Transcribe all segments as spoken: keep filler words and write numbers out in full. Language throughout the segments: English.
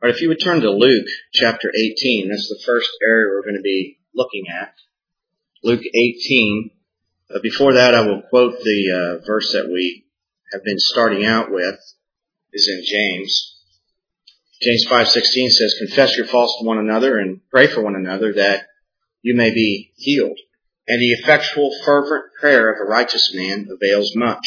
All right, if you would turn to Luke chapter eighteen, that's the first area we're going to be looking at. Luke eighteen. But before that, I will quote the uh, verse that we have been starting out with. Is in James. James five sixteen says, "Confess your faults to one another and pray for one another that you may be healed. And the effectual, fervent prayer of a righteous man avails much."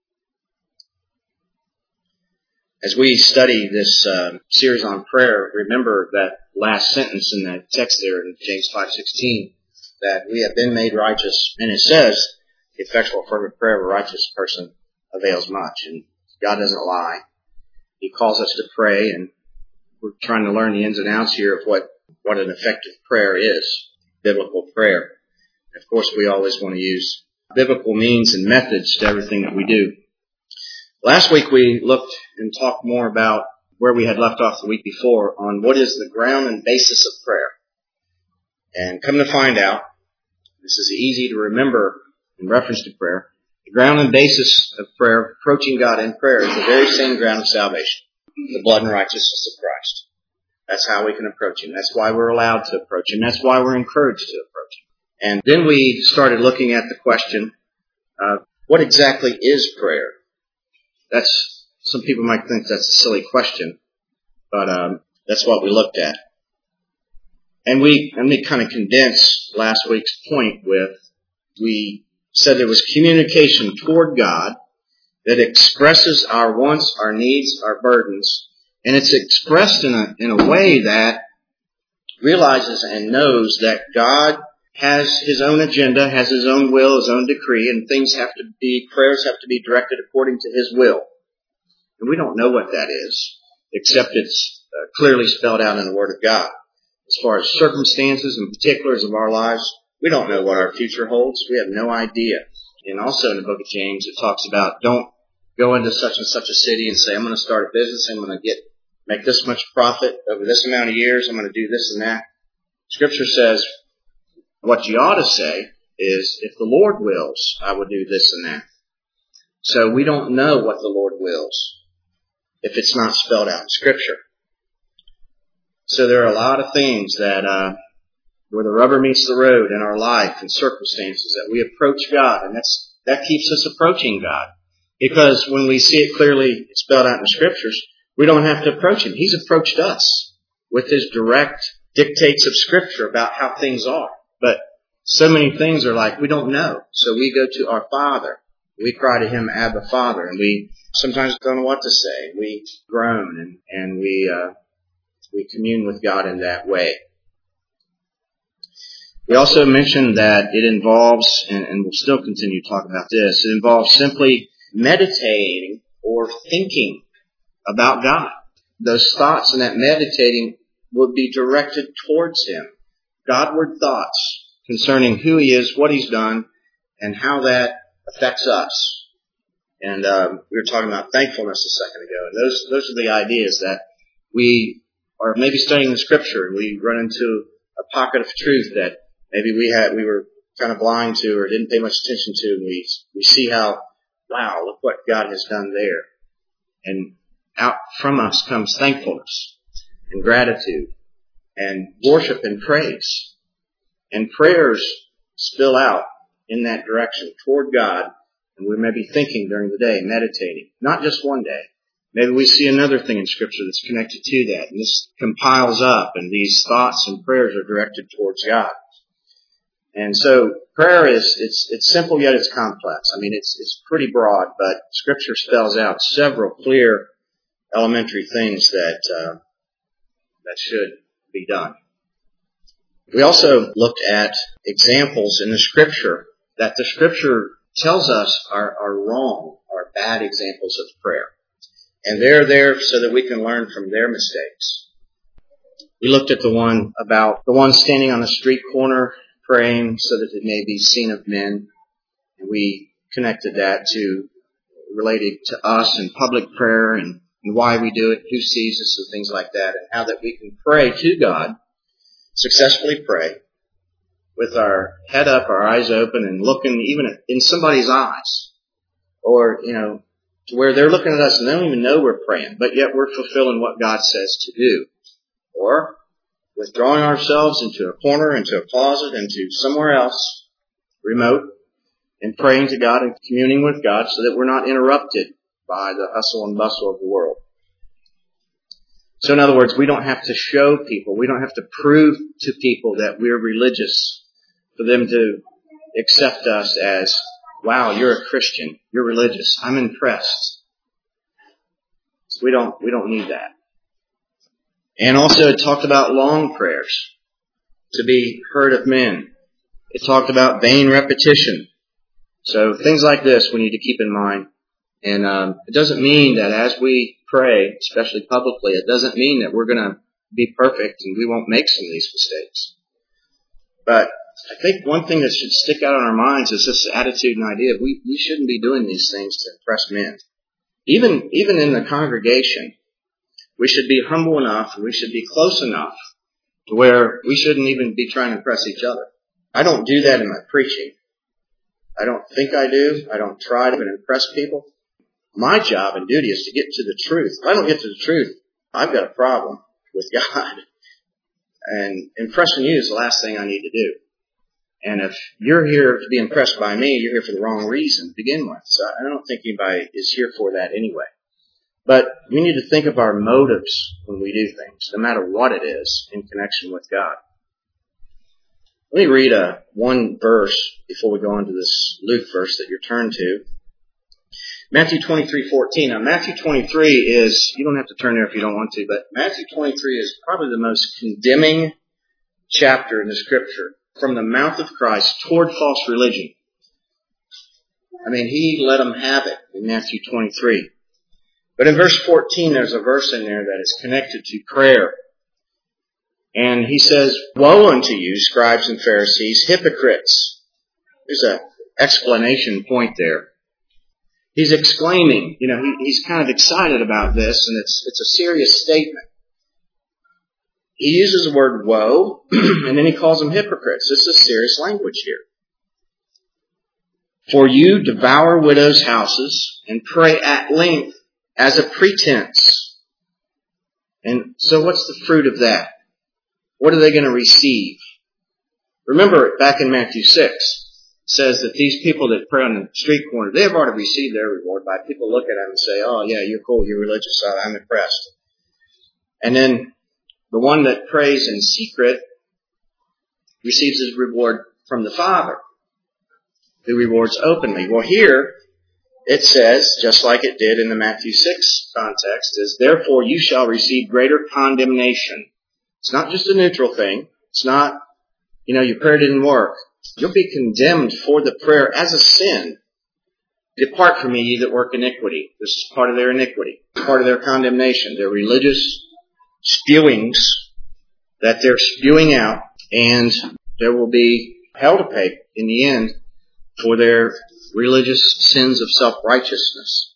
As we study this uh, series on prayer, remember that last sentence in that text there in James five sixteen, that we have been made righteous. And it says, the effectual, fervent prayer of a righteous person avails much. And God doesn't lie. He calls us to pray, and we're trying to learn the ins and outs here of what, what an effective prayer is, biblical prayer. Of course, we always want to use biblical means and methods to everything that we do. Last week we looked and talked more about where we had left off the week before on what is the ground and basis of prayer. And come to find out, this is easy to remember in reference to prayer, the ground and basis of prayer, approaching God in prayer, is the very same ground of salvation, the blood and righteousness of Christ. That's how we can approach Him. That's why we're allowed to approach Him. That's why we're encouraged to approach Him. And then we started looking at the question, uh, what exactly is prayer? That's, some people might think that's a silly question, but um, that's what we looked at. And we, and we kind of condensed last week's point with, we said there was communication toward God that expresses our wants, our needs, our burdens, and it's expressed in a, in a way that realizes and knows that God has His own agenda, has His own will, His own decree, and things have to be, prayers have to be directed according to His will. And we don't know what that is, except it's uh, clearly spelled out in the Word of God. As far as circumstances and particulars of our lives, we don't know what our future holds. We have no idea. And also in the book of James, it talks about don't go into such and such a city and say, I'm going to start a business, I'm going to get make this much profit over this amount of years, I'm going to do this and that. Scripture says, what you ought to say is, if the Lord wills, I will do this and that. So we don't know what the Lord wills if it's not spelled out in Scripture. So there are a lot of things that, uh, where the rubber meets the road in our life and circumstances that we approach God, and that's, that keeps us approaching God. Because when we see it clearly spelled out in the Scriptures, we don't have to approach Him. He's approached us with His direct dictates of Scripture about how things are. But so many things are like, we don't know. So we go to our Father. We cry to Him, Abba, Father, and we sometimes don't know what to say. We groan and, and we, uh, we commune with God in that way. We also mentioned that it involves, and, and we'll still continue to talk about this, it involves simply meditating or thinking about God. Those thoughts and that meditating would be directed towards Him. Godward thoughts concerning who He is, what He's done, and how that affects us. And um, we were talking about thankfulness a second ago. And those those are the ideas that we are maybe studying the Scripture and we run into a pocket of truth that maybe we had we were kind of blind to or didn't pay much attention to. And we we see how, wow, look what God has done there. And out from us comes thankfulness and gratitude and worship and praise. And prayers spill out in that direction toward God. And we may be thinking during the day, meditating. Not just one day. Maybe we see another thing in Scripture that's connected to that. And this compiles up, and these thoughts and prayers are directed towards God. And so prayer is, it's it's simple yet it's complex. I mean, it's it's pretty broad, but Scripture spells out several clear elementary things that uh, that should be done. We also looked at examples in the Scripture that the Scripture tells us are, are wrong, are bad examples of prayer. And they're there so that we can learn from their mistakes. We looked at the one about the one standing on the street corner praying so that it may be seen of men. And we connected that to, related to us and public prayer and, and why we do it, who sees us and things like that, and how that we can pray to God, successfully pray, with our head up, our eyes open, and looking even in somebody's eyes. Or, you know, to where they're looking at us and they don't even know we're praying, but yet we're fulfilling what God says to do. or withdrawing ourselves into a corner, into a closet, into somewhere else, remote, and praying to God and communing with God so that we're not interrupted by the hustle and bustle of the world. So in other words, we don't have to show people, we don't have to prove to people that we're religious for them to accept us as, wow, you're a Christian, you're religious, I'm impressed. So we don't, we don't need that. And also it talked about long prayers to be heard of men. It talked about vain repetition. So things like this we need to keep in mind. And um, it doesn't mean that as we pray, especially publicly, it doesn't mean that we're going to be perfect and we won't make some of these mistakes. But I think one thing that should stick out in our minds is this attitude and idea of we, we shouldn't be doing these things to impress men. Even, even in the congregation, we should be humble enough, we should be close enough to where we shouldn't even be trying to impress each other. I don't do that in my preaching. I don't think I do. I don't try to impress people. My job and duty is to get to the truth. If I don't get to the truth, I've got a problem with God. And impressing you is the last thing I need to do. And if you're here to be impressed by me, you're here for the wrong reason to begin with. So I don't think anybody is here for that anyway. But we need to think of our motives when we do things, no matter what it is, in connection with God. Let me read a one verse before we go on to this Luke verse that you're turned to. Matthew twenty-three fourteen. Now, Matthew twenty-three is, you don't have to turn there if you don't want to, but Matthew twenty-three is probably the most condemning chapter in the Scripture from the mouth of Christ toward false religion. I mean, he let them have it in Matthew twenty-three. But in verse fourteen, there's a verse in there that is connected to prayer. And he says, "Woe unto you, scribes and Pharisees, hypocrites." There's an explanation point there. He's exclaiming, you know, he, he's kind of excited about this, and it's it's a serious statement. He uses the word woe, and then he calls them hypocrites. This is serious language here. "For you devour widows' houses and pray at length as a pretense." And so what's the fruit of that? What are they going to receive? Remember, back in Matthew six, it says that these people that pray on the street corner, they have already received their reward by people look at them and say, "Oh, yeah, you're cool, you're religious, so I'm impressed." And then the one that prays in secret receives his reward from the Father, who rewards openly. Well, here it says, just like it did in the Matthew six context, is, "Therefore you shall receive greater condemnation." It's not just a neutral thing. It's not, you know, your prayer didn't work. You'll be condemned for the prayer as a sin. "Depart from me, ye that work iniquity." This is part of their iniquity. It's part of their condemnation. Their religious spewings that they're spewing out, and there will be hell to pay in the end for their religious sins of self-righteousness.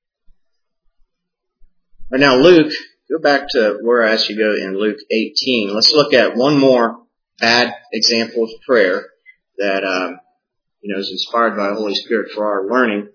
But now Luke, go back to where I asked you to go in Luke eighteen. Let's look at one more bad example of prayer that um, you know is inspired by the Holy Spirit for our learning.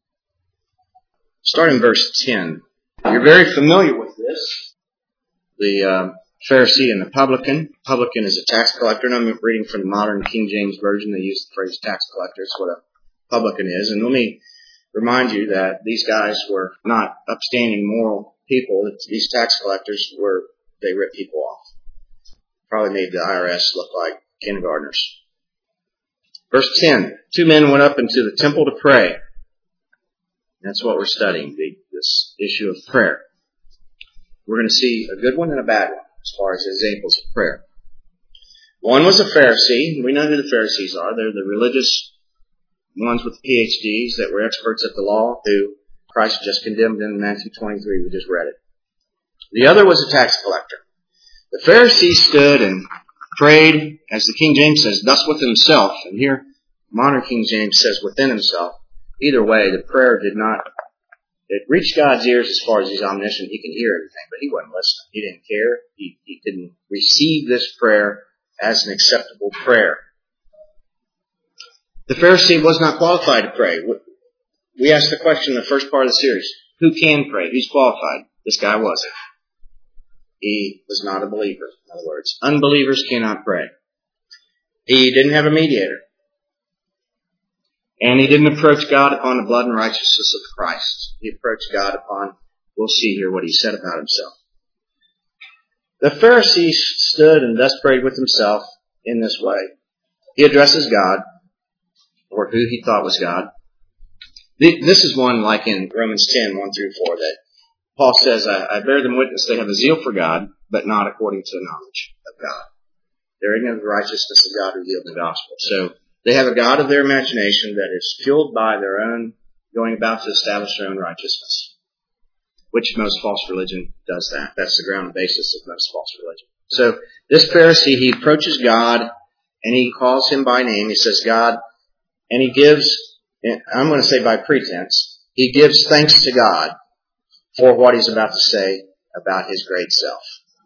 Start in verse ten. You're very familiar with this. The uh, Pharisee and the publican. Publican is a tax collector, and I'm reading from the modern King James Version. They use the phrase tax collector. It's what a publican is. And let me remind you that these guys were not upstanding moral people. These tax collectors were, they ripped people off. Probably made the I R S look like kindergartners. Verse ten. Two men went up into the temple to pray. That's what we're studying, the, this issue of prayer. We're going to see a good one and a bad one as far as examples of prayer. One was a Pharisee. We know who the Pharisees are. They're the religious ones with P H Ds that were experts at the law, who Christ just condemned in Matthew twenty-three. We just read it. The other was a tax collector. The Pharisee stood and prayed, as the King James says, thus with himself. And here, modern King James says within himself. Either way, the prayer did not, it reached God's ears as far as he's omniscient. He can hear everything, but he wasn't listening. He didn't care. He, he didn't receive this prayer as an acceptable prayer. The Pharisee was not qualified to pray. We asked the question in the first part of the series, who can pray? Who's qualified? This guy wasn't. He was not a believer. In other words, unbelievers cannot pray. He didn't have a mediator. And he didn't approach God upon the blood and righteousness of Christ. He approached God upon, we'll see here what he said about himself. The Pharisee stood and thus prayed with himself in this way. He addresses God, or who he thought was God. This is one like in Romans ten, one through four, that Paul says, I, I bear them witness they have a zeal for God, but not according to the knowledge of God. They're ignorant of the righteousness of God revealed in the gospel. So they have a God of their imagination that is fueled by their own going about to establish their own righteousness, which most false religion does that. That's the ground basis of most false religion. So this Pharisee, he approaches God and he calls him by name. He says, God, and he gives, I'm going to say by pretense, he gives thanks to God for what he's about to say about his great self.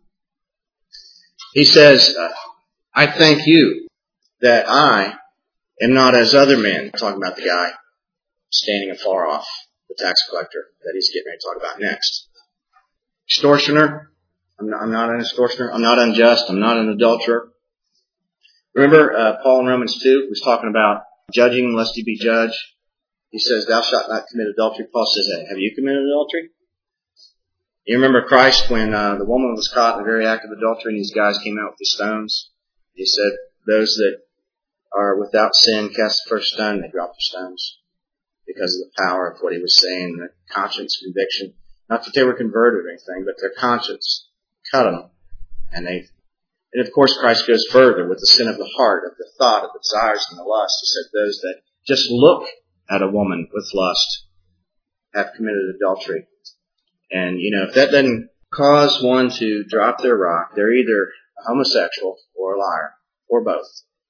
He says, I thank you that I am not as other men. I'm talking about the guy standing afar off, the tax collector that he's getting ready to talk about next. Extortioner. I'm not, I'm not an extortioner. I'm not unjust. I'm not an adulterer. Remember uh, Paul in Romans two was talking about judging lest you be judged. He says, thou shalt not commit adultery. Paul says, have you committed adultery? You remember Christ when uh, the woman was caught in the very act of adultery and these guys came out with the stones? He said, those that are without sin cast the first stone. They dropped the stones because of the power of what he was saying, the conscience conviction. Not that they were converted or anything, but their conscience cut them. And they, and of course Christ goes further with the sin of the heart, of the thought, of the desires and the lust. He said those that just look at a woman with lust have committed adultery. And, you know, if that doesn't cause one to drop their rock, they're either a homosexual or a liar, or both.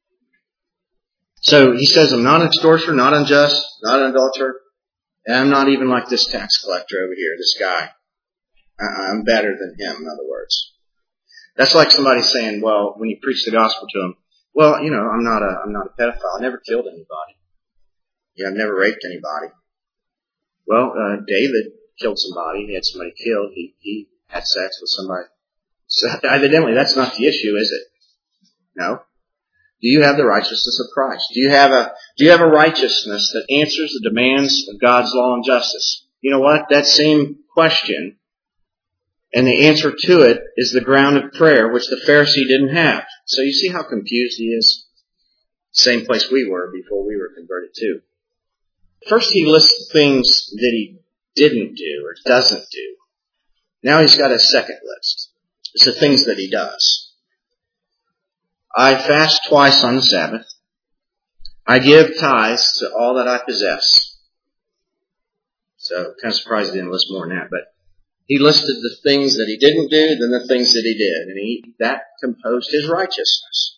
So he says, I'm not an extortioner, not unjust, not an adulterer, and I'm not even like this tax collector over here, this guy. I'm better than him, in other words. That's like somebody saying, well, when you preach the gospel to them, well, you know, I'm not a, I'm not a pedophile. I never killed anybody. Yeah, I've never raped anybody. Well, uh, David killed somebody. He had somebody killed. He, he had sex with somebody. So evidently, that's not the issue, is it? No. Do you have the righteousness of Christ? Do you have a, do you have a righteousness that answers the demands of God's law and justice? You know what? That same question and the answer to it is the ground of prayer, which the Pharisee didn't have. So you see how confused he is? Same place we were before we were converted too. First he lists things that he didn't do or doesn't do. Now he's got a second list. It's the things that he does. I fast twice on the Sabbath. I give tithes to all that I possess. So kind of surprised he didn't list more than that, but he listed the things that he didn't do, then the things that he did, and he, that composed his righteousness.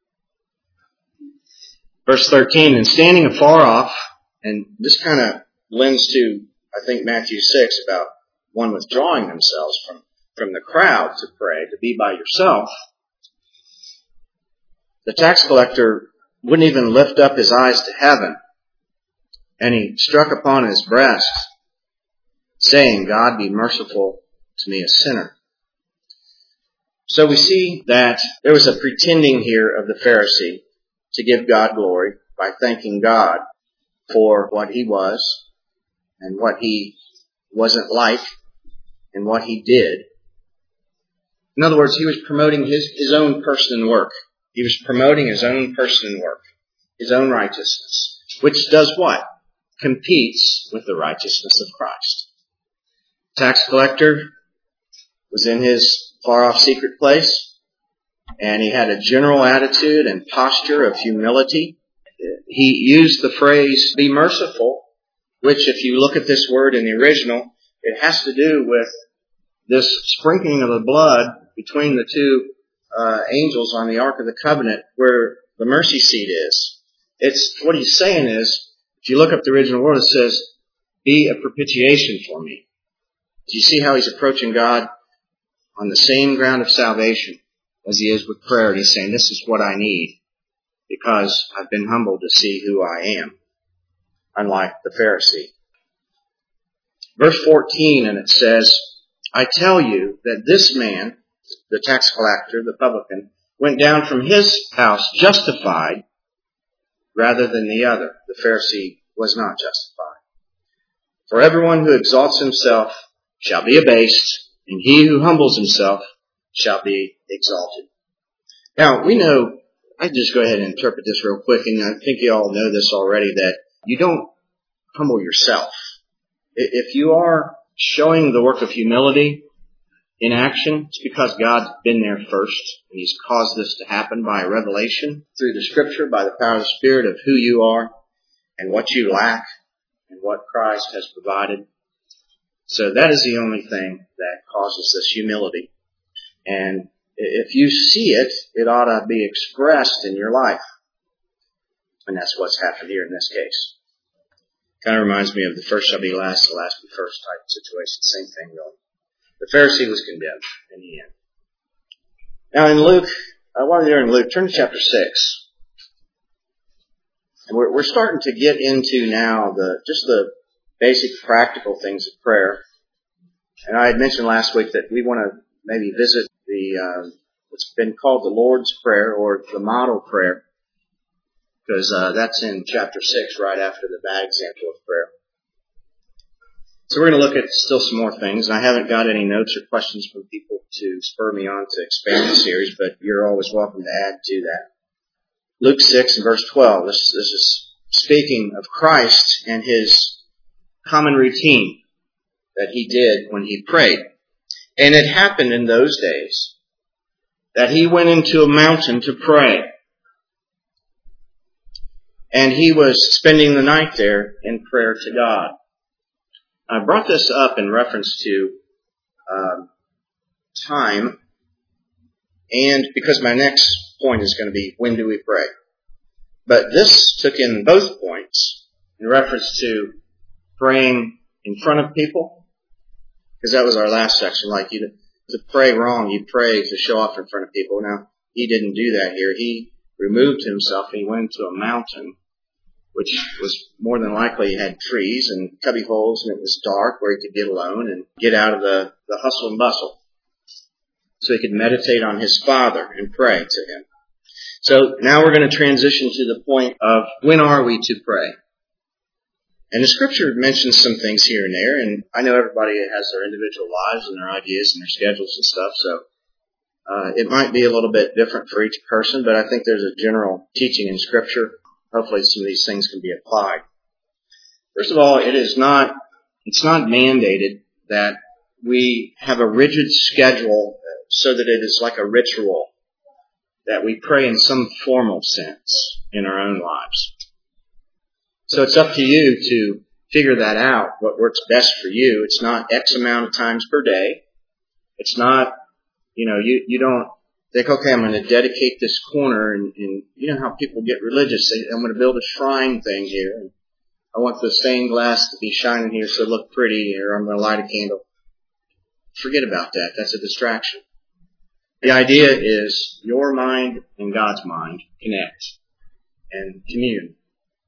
Verse thirteen, and standing afar off, and this kind of lends to, I think, Matthew six about one withdrawing themselves from, from the crowd to pray, to be by yourself. The tax collector wouldn't even lift up his eyes to heaven, and he struck upon his breast, saying, God, be merciful to me, a sinner. So we see that there was a pretending here of the Pharisee to give God glory by thanking God for what he was and what he wasn't like and what he did. In other words, he was promoting his, his own person and work. He was promoting his own person and work, his own righteousness, which does what? Competes with the righteousness of Christ. Tax collector was in his far-off secret place, and he had a general attitude and posture of humility. He used the phrase, be merciful, which if you look at this word in the original, it has to do with this sprinkling of the blood between the two uh, angels on the Ark of the Covenant where the mercy seat is. It's what he's saying is, if you look up the original word, it says, be a propitiation for me. Do you see how he's approaching God on the same ground of salvation as he is with prayer? And he's saying, this is what I need because I've been humbled to see who I am, unlike the Pharisee. Verse fourteen, and it says, I tell you that this man, the tax collector, the publican, went down from his house justified rather than the other. The Pharisee was not justified. For everyone who exalts himself shall be abased, and he who humbles himself shall be exalted. Now, we know, I just go ahead and interpret this real quick, and I think you all know this already, that you don't humble yourself. If you are showing the work of humility in action, it's because God's been there first, and He's caused this to happen by revelation through the Scripture, by the power of the Spirit of who you are and what you lack and what Christ has provided. So that is the only thing that causes this humility. And if you see it, it ought to be expressed in your life. And that's what's happened here in this case. Kind of reminds me of the first shall be last, the last be first type of situation. Same thing, really. The Pharisee was condemned in the end. Now in Luke, uh, while you're in Luke, turn to chapter six. And we're, we're starting to get into now the just the basic practical things of prayer. And I had mentioned last week that we want to maybe visit the uh, what's been called the Lord's Prayer or the model prayer, because uh, that's in chapter six, right after the bad example of prayer. So we're going to look at still some more things. I haven't got any notes or questions from people to spur me on to expand the series, but you're always welcome to add to that. Luke six and verse twelve. This, this is speaking of Christ and His common routine that He did when He prayed. And it happened in those days that He went into a mountain to pray. And He was spending the night there in prayer to God. I brought this up in reference to um, time, and because my next point is going to be, when do we pray? But this took in both points in reference to praying in front of people, because that was our last section. Like, you to pray wrong, you pray to show off in front of people. Now, He didn't do that here. He removed Himself and He went into a mountain, which was more than likely had trees and cubby holes, and it was dark where He could get alone and get out of the, the hustle and bustle. So He could meditate on His Father and pray to Him. So now we're going to transition to the point of, when are we to pray? And the Scripture mentions some things here and there, and I know everybody has their individual lives and their ideas and their schedules and stuff, so uh, it might be a little bit different for each person, but I think there's a general teaching in Scripture. Hopefully some of these things can be applied. First of all, it is not, it's not mandated that we have a rigid schedule so that it is like a ritual, that we pray in some formal sense in our own lives. So it's up to you to figure that out, what works best for you. It's not X amount of times per day. It's not, you know, you, you don't think, okay, I'm going to dedicate this corner, and, and you know how people get religious. They, I'm going to build a shrine thing here, and I want the stained glass to be shining here so it look pretty, or I'm going to light a candle. Forget about that. That's a distraction. The idea is your mind and God's mind connect and commune.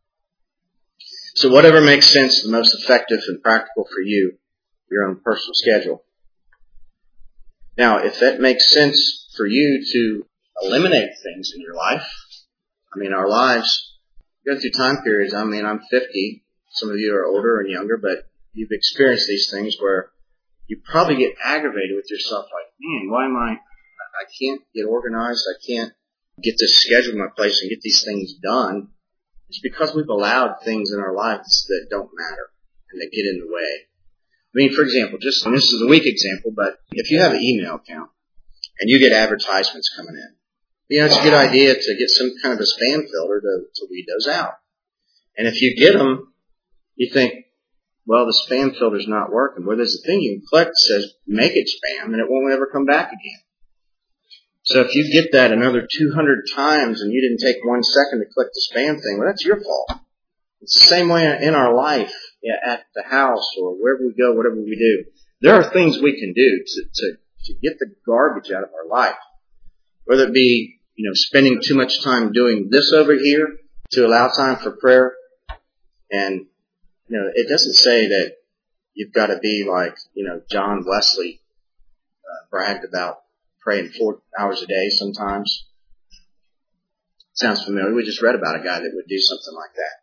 So whatever makes sense, the most effective and practical for you, your own personal schedule. Now, if that makes sense for you to eliminate things in your life, I mean, our lives go through time periods. I mean, I'm fifty. Some of you are older and younger, but you've experienced these things where you probably get aggravated with yourself, like, man, why am I, I can't get organized. I can't get this schedule in my place and get these things done. It's because we've allowed things in our lives that don't matter and that get in the way. I mean, for example, just, and this is a weak example, but if you have an email account and you get advertisements coming in, you know, it's a good idea to get some kind of a spam filter to, to weed those out. And if you get them, you think, well, the spam filter's not working. Well, there's a thing you can click that says make it spam, and it won't ever come back again. So if you get that another two hundred times and you didn't take one second to click the spam thing, well, that's your fault. It's the same way in our life, yeah, at the house or wherever we go, whatever we do. There are things we can do to, to, to get the garbage out of our life. Whether it be, you know, spending too much time doing this over here to allow time for prayer. And, you know, it doesn't say that you've got to be like, you know, John Wesley uh, bragged about praying four hours a day sometimes. Sounds familiar. We just read about a guy that would do something like that.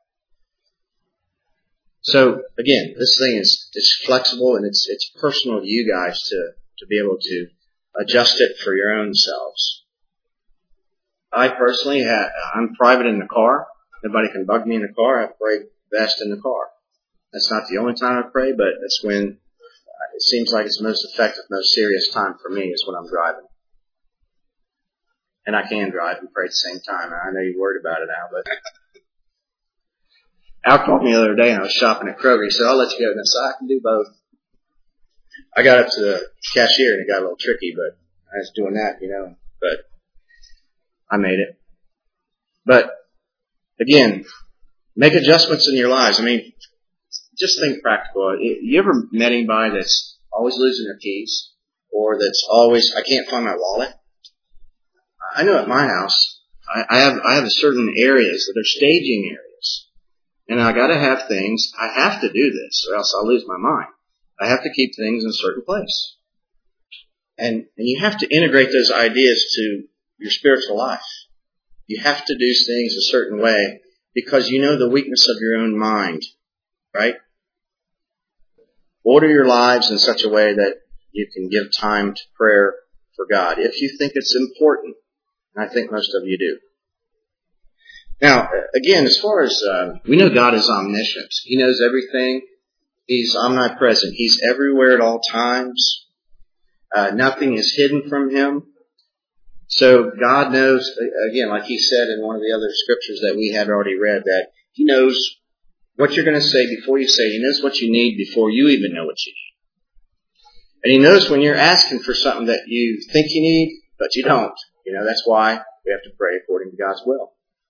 So again, this thing is it's flexible and it's it's personal to you guys to, to be able to adjust it for your own selves. I personally have, I'm private in the car. Nobody can bug me in the car. I pray best in the car. That's not the only time I pray, but that's when it seems like it's the most effective, most serious time for me is when I'm driving. And I can drive and pray at the same time. I know you're worried about it now, but Al called me the other day and I was shopping at Kroger. He said, I'll let you go. And I said, I can do both. I got up to the cashier and it got a little tricky, but I was doing that, you know, but I made it. But again, make adjustments in your lives. I mean, just think practical. You ever met anybody that's always losing their keys or that's always, I can't find my wallet? I know at my house, I, I have, I have certain areas that are staging areas. And I gotta have things, I have to do this or else I'll lose my mind. I have to keep things in a certain place. And, and you have to integrate those ideas to your spiritual life. You have to do things a certain way because you know the weakness of your own mind, right? Order your lives in such a way that you can give time to prayer for God if you think it's important. And I think most of you do. Now, again, as far as, uh, we know God is omniscient. He knows everything. He's omnipresent. He's everywhere at all times. Uh, nothing is hidden from Him. So God knows, again, like He said in one of the other scriptures that we had already read, that He knows what you're going to say before you say. He knows what you need before you even know what you need. And He knows when you're asking for something that you think you need, but you don't. You know, that's why we have to pray according to God's will.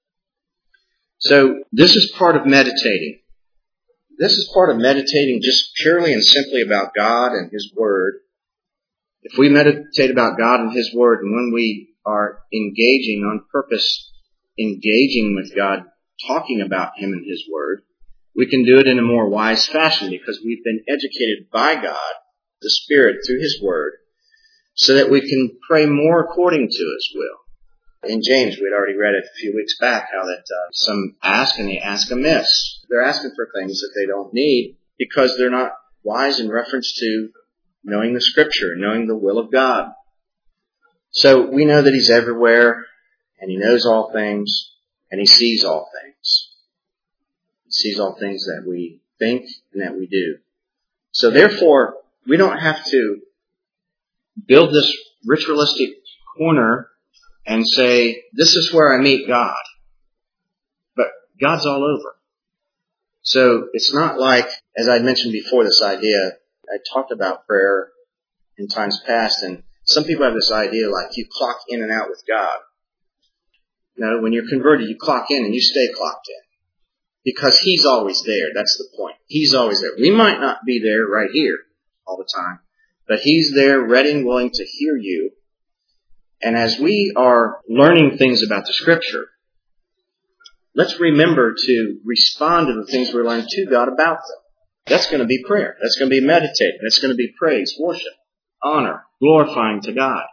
So this is part of meditating. This is part of meditating just purely and simply about God and His Word. If we meditate about God and His Word, and when we are engaging on purpose, engaging with God, talking about Him and His Word, we can do it in a more wise fashion because we've been educated by God, the Spirit, through His Word, so that we can pray more according to His will. In James, we had already read it a few weeks back, how that uh, some ask and they ask amiss. They're asking for things that they don't need because they're not wise in reference to knowing the Scripture, knowing the will of God. So we know that He's everywhere, and He knows all things, and He sees all things. He sees all things that we think and that we do. So therefore, we don't have to build this ritualistic corner and say, this is where I meet God. But God's all over. So it's not like, as I mentioned before, this idea, I talked about prayer in times past, and some people have this idea like you clock in and out with God. No, when you're converted, you clock in and you stay clocked in. Because He's always there. That's the point. He's always there. We might not be there right here all the time, but He's there ready and willing to hear you. And as we are learning things about the Scripture, let's remember to respond to the things we're learning to God about them. That's going to be prayer. That's going to be meditating. That's going to be praise, worship, honor, glorifying to God.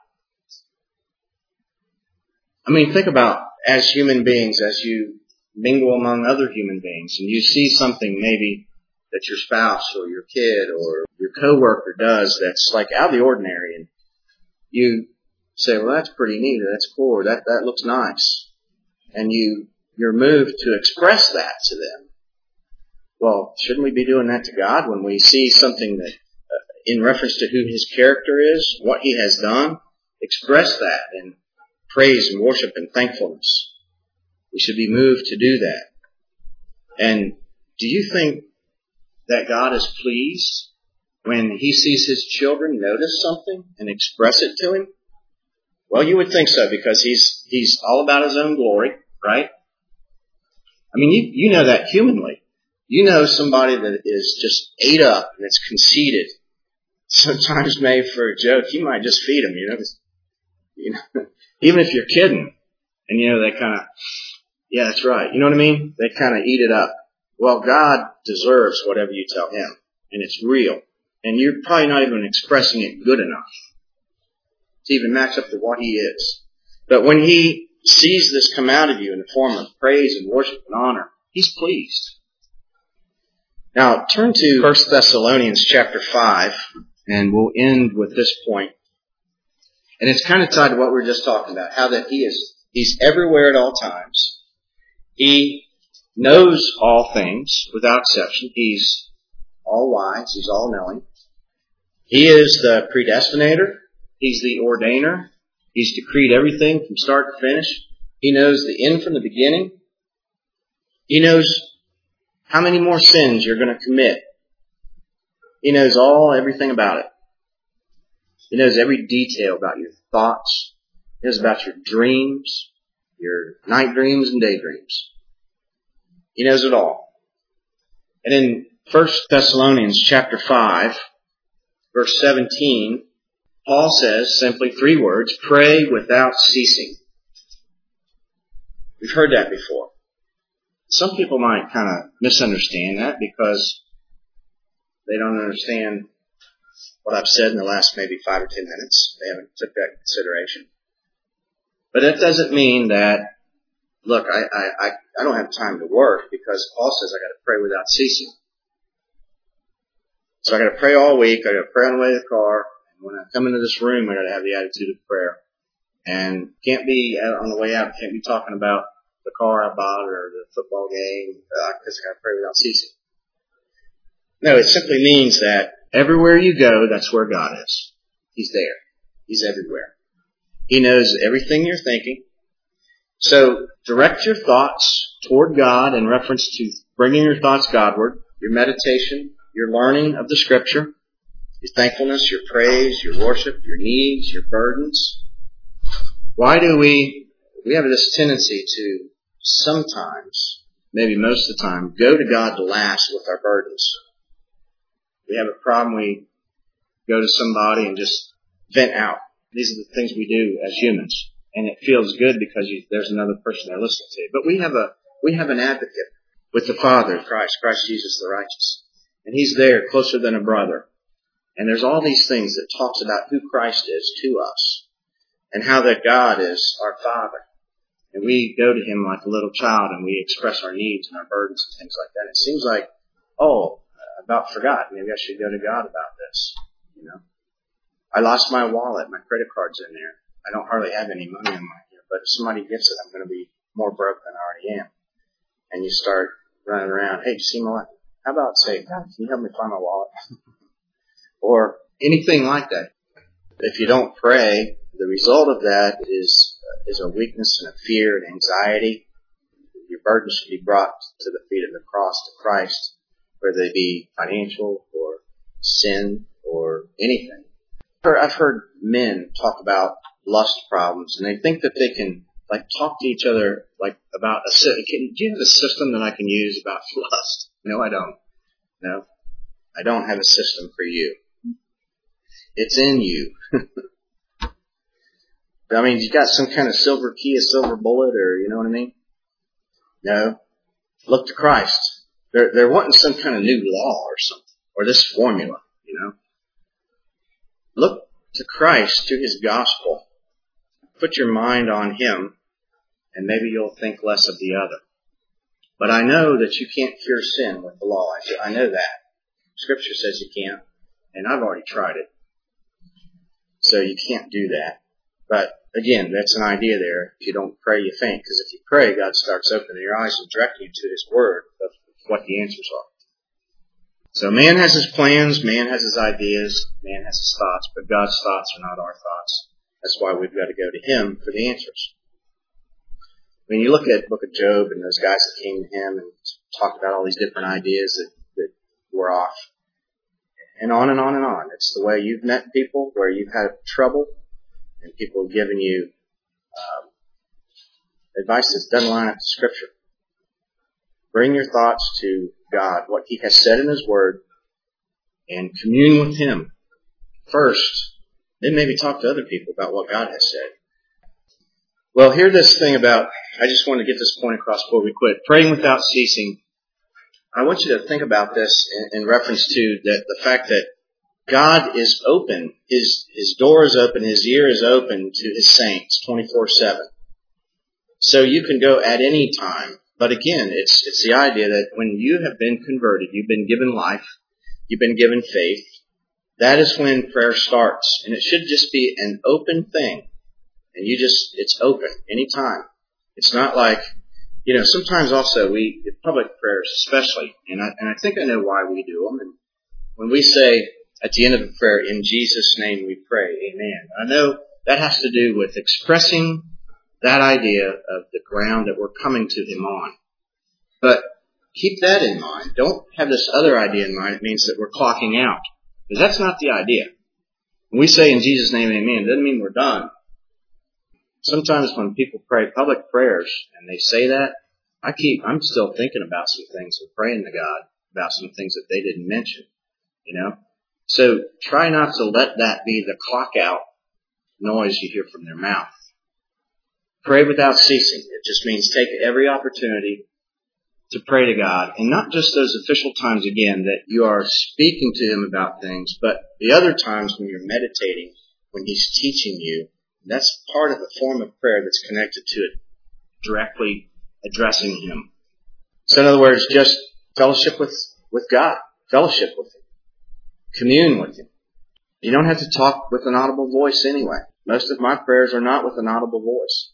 I mean, think about as human beings, as you mingle among other human beings, and you see something maybe that your spouse or your kid or your coworker does that's like out of the ordinary, and you say, well, that's pretty neat, or that's cool, or that, that looks nice. And you, you're moved to express that to them. Well, shouldn't we be doing that to God when we see something that, uh, in reference to who His character is, what He has done? Express that in praise and worship and thankfulness. We should be moved to do that. And do you think that God is pleased when He sees His children notice something and express it to Him? Well, you would think so, because he's he's all about His own glory, right? I mean, you, you know that humanly. You know somebody that is just ate up and it's conceited, sometimes made for a joke. You might just feed them, you know. You know, even if you're kidding, and you know they kind of, yeah, that's right. You know what I mean? They kind of eat it up. Well, God deserves whatever you tell Him, and it's real, and you're probably not even expressing it good enough. to even match up to what he is. But when he sees this come out of you in the form of praise and worship and honor, he's pleased. Now, turn to First Thessalonians chapter five, and we'll end with this point. And it's kind of tied to what we were just talking about, how that he is, he's everywhere at all times. He knows all things without exception. He's all wise. He's all knowing. He is the predestinator. He's the ordainer. He's decreed everything from start to finish. He knows the end from the beginning. He knows how many more sins you're going to commit. He knows all, everything about it. He knows every detail about your thoughts. He knows about your dreams, your night dreams and daydreams. He knows it all. And in First Thessalonians chapter five, verse seventeen, Paul says simply three words, pray without ceasing. We've heard that before. Some people might kind of misunderstand that because they don't understand what I've said in the last maybe five or ten minutes. They haven't took that into consideration. But that doesn't mean that, look, I, I, I, I don't have time to work because Paul says I got to pray without ceasing. So I got to pray all week. I got to pray on the way to the car. And when I come into this room, I got to have the attitude of prayer. And can't be on the way out. Can't be talking about the car I bought or the football game because uh, I got to pray without ceasing. No, it simply means that everywhere you go, that's where God is. He's there. He's everywhere. He knows everything you're thinking. So direct your thoughts toward God in reference to bringing your thoughts Godward, your meditation, your learning of the Scripture, your thankfulness, your praise, your worship, your needs, your burdens. Why do we, we have this tendency to sometimes, maybe most of the time, go to God last with our burdens. We have a problem, we go to somebody and just vent out. These are the things we do as humans. And it feels good because you, there's another person there listening to you. But we have a, we have an advocate with the Father, Christ, Christ Jesus the righteous. And He's there closer than a brother. And there's all these things that talks about who Christ is to us. And how that God is our Father. And we go to Him like a little child and we express our needs and our burdens and things like that. It seems like, oh, I about forgot. Maybe I should go to God about this. You know, I lost my wallet. My credit card's in there. I don't hardly have any money in my here, but if somebody gets it, I'm going to be more broke than I already am. And you start running around. Hey, you see my wallet? How about say, God, can you help me find my wallet? Or anything like that. If you don't pray, the result of that is uh, is a weakness and a fear and anxiety. Your burdens should be brought to the feet of the cross to Christ, whether they be financial or sin or anything. I've heard men talk about lust problems, and they think that they can like talk to each other like about a system. Do you have a system that I can use about lust? No, I don't. No, I don't have a system for you. It's in you. I mean, you got some kind of silver key, a silver bullet, or you know what I mean? No. Look to Christ. There, there wasn't some kind of new law or something, or this formula, you know. Look to Christ, to His gospel. Put your mind on Him, and maybe you'll think less of the other. But I know that you can't cure sin with the law. I know that. Scripture says you can't, and I've already tried it. So you can't do that. But again, that's an idea there. If you don't pray, you faint. Because if you pray, God starts opening your eyes and directing you to His Word of what the answers are. So man has his plans, man has his ideas, man has his thoughts, but God's thoughts are not our thoughts. That's why we've got to go to Him for the answers. When you look at the book of Job and those guys that came to him and talked about all these different ideas that, that were off, and on and on and on. It's the way you've met people where you've had trouble and people have given you um, advice that doesn't line up with Scripture. Bring your thoughts to God, what He has said in His Word, and commune with Him first. Then maybe talk to other people about what God has said. Well, hear this thing about, I just want to get this point across before we quit. Praying without ceasing. I want you to think about this in, in reference to the, the fact that God is open. His, his door is open. His ear is open to His saints twenty-four seven. So you can go at any time. But again, it's, it's the idea that when you have been converted, you've been given life, you've been given faith, that is when prayer starts. And it should just be an open thing. And you just, it's open anytime. It's not like, you know, sometimes also we, public prayers especially, and I, and I think I know why we do them. And when we say at the end of a prayer, in Jesus' name we pray, amen. I know that has to do with expressing that idea of the ground that we're coming to Him on. But keep that in mind. Don't have this other idea in mind. It means that we're clocking out. Because that's not the idea. When we say in Jesus' name, amen, it doesn't mean we're done. Sometimes when people pray public prayers and they say that, I keep, I'm still thinking about some things and praying to God about some things that they didn't mention, you know? So try not to let that be the clock out noise you hear from their mouth. Pray without ceasing. It just means take every opportunity to pray to God, and not just those official times, again, that you are speaking to Him about things, but the other times when you're meditating, when He's teaching you. That's part of a form of prayer that's connected to it, directly addressing Him. So in other words, just fellowship with, with God, fellowship with Him, commune with Him. You don't have to talk with an audible voice anyway. Most of my prayers are not with an audible voice.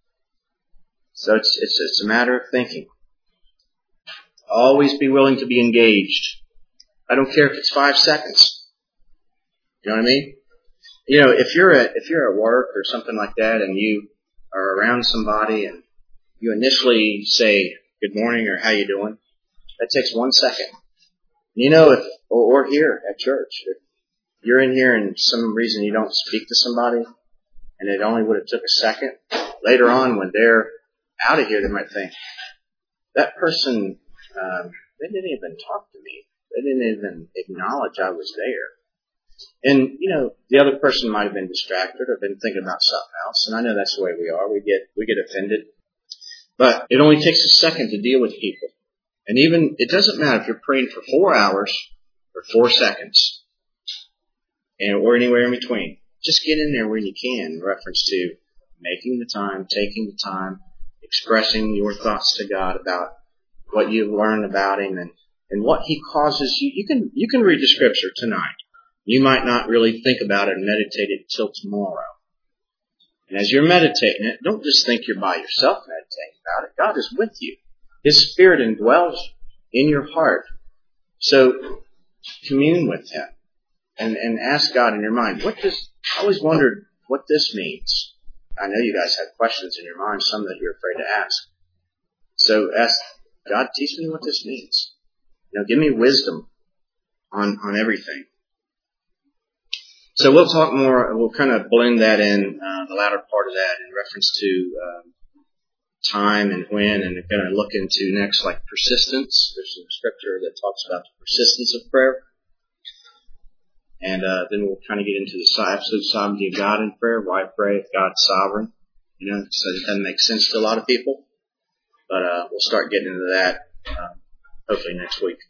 So it's, it's, it's a matter of thinking. Always be willing to be engaged. I don't care if it's five seconds. You know what I mean? You know, if you're at, if you're at work or something like that and you are around somebody and you initially say good morning or how you doing, that takes one second. You know, if, or, or here at church, if you're in here and some reason you don't speak to somebody and it only would have took a second, later on when they're out of here, they might think, that person, um, they didn't even talk to me. They didn't even acknowledge I was there. And, you know, the other person might have been distracted or been thinking about something else. And I know that's the way we are. We get, we get offended. But it only takes a second to deal with people. And even, it doesn't matter if you're praying for four hours or four seconds. And, or anywhere in between. Just get in there when you can in reference to making the time, taking the time, expressing your thoughts to God about what you've learned about Him and, and what He causes you. You can, you can read the Scripture tonight. You might not really think about it and meditate it till tomorrow. And as you're meditating it, don't just think you're by yourself meditating about it. God is with you. His Spirit indwells in your heart. So commune with Him and, and ask God in your mind, what does, I always wondered what this means. I know you guys have questions in your mind, some that you're afraid to ask. So ask God, teach me what this means. You know, give me wisdom on, on everything. So we'll talk more, we'll kind of blend that in, uh, the latter part of that in reference to um, time and when, and we're going to look into next like persistence. There's some scripture that talks about the persistence of prayer. And uh, then we'll kind of get into the absolute sovereignty of God in prayer, why pray if God's sovereign. You know, so it doesn't make sense to a lot of people. But uh, we'll start getting into that uh, hopefully next week.